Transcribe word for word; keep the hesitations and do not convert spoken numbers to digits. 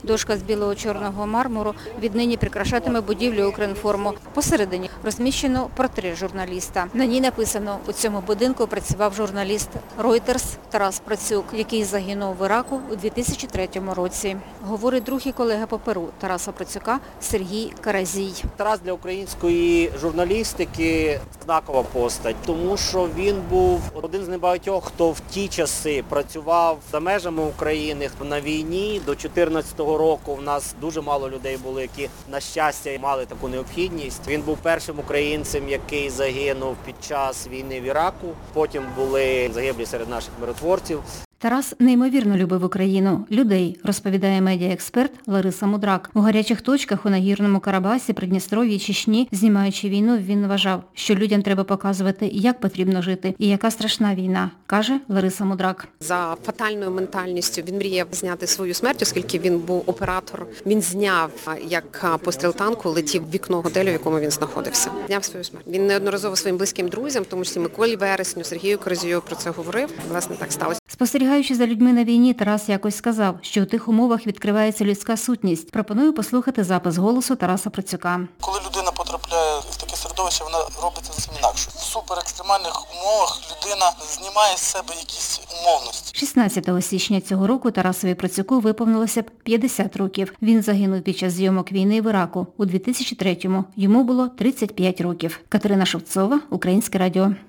Дошка з білого-чорного мармуру віднині прикрашатиме будівлю «Укрінформу». Посередині розміщено портрет журналіста. На ній написано: у цьому будинку працював журналіст Reuters Тарас Працюк, який загинув в Іраку у дві тисячі третьому році. Говорить друг і колега по Перу Тараса Працюка Сергій Каразій. Тарас для української журналістики знакова постать, тому що він був один з небагатьох, хто в ті часи працював за межами України на війні. До чотирнадцятого року в нас дуже мало людей було, які, на щастя, мали таку необхідність. Він був першим українцем, який загинув під час війни в Іраку. Потім були загиблі серед наших миротворців. Тарас неймовірно любив Україну, людей, розповідає медіаексперт Лариса Мудрак. У гарячих точках у Нагірному Карабасі, Придністров'ї, Чечні, знімаючи війну, він вважав, що людям треба показувати, як потрібно жити і яка страшна війна, каже Лариса Мудрак. За фатальною ментальністю він мріяв зняти свою смерть, оскільки він був оператор. Він зняв, як постріл танку летів в вікно готелю, в якому він знаходився. Зняв свою смерть. Він неодноразово своїм близьким друзям, в тому числі Миколі Вересню, Сергію Каразію, про це говорив. Власне, так сталося. Спостерігаючи за людьми на війні, Тарас якось сказав, що у тих умовах відкривається людська сутність. Пропоную послухати запис голосу Тараса Працюка. Коли людина потрапляє в таке середовище, вона робиться зовсім інакше. В суперекстремальних умовах людина знімає з себе якісь умовності. шістнадцятого січня цього року Тарасові Працюку виповнилося б п'ятдесят років. Він загинув під час зйомок війни в Іраку у дві тисячі третьому. Йому було тридцять п'ять років. Катерина Шевцова, Українське радіо.